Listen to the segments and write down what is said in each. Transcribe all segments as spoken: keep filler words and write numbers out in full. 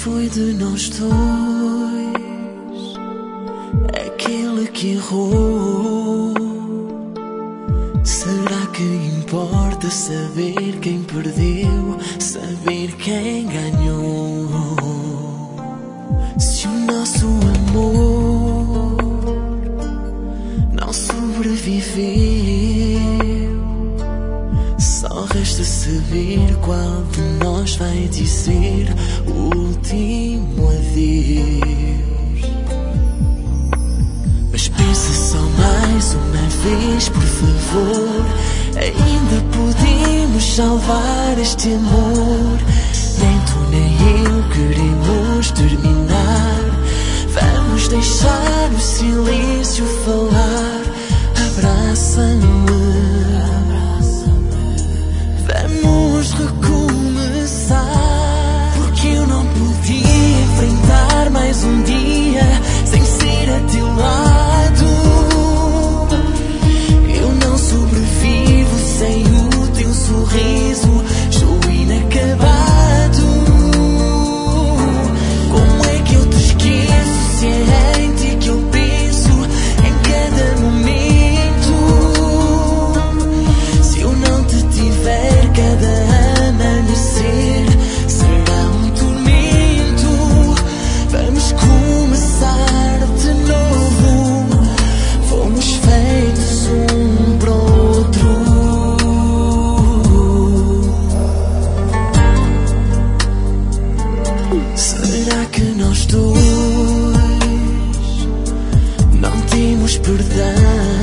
foi de nós dois aquele que errou? Será que importa saber quem perdeu, saber quem ganhou? Se o nosso amor não sobreviveu, só resta saber qual de nós vai dizer o último adeus. Mas pensa só mais uma vez, por favor. Ainda podemos salvar este amor. Nem tu nem eu queremos terminar. Vamos deixar o silêncio falar. Abraça-me, vamos recomeçar. Porque eu não podia enfrentar mais um dia sem ser a teu lado. Eu não sobrevivo sem o teu sorriso. Estou inacabado. Como é que eu te esqueço se é em ti que eu penso em cada momento? Se eu não te tiver, cada amanhecer será um tormento. Vamos começar de novo. Fomos feitos um para o outro. Será que nós dois não temos perdão?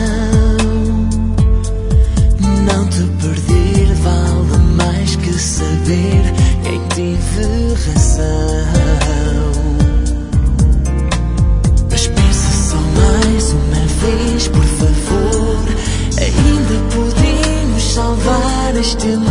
Não te perder vale mais que saber quem tive razão. Mas pensa só mais uma vez, por favor. Ainda podemos salvar este amor.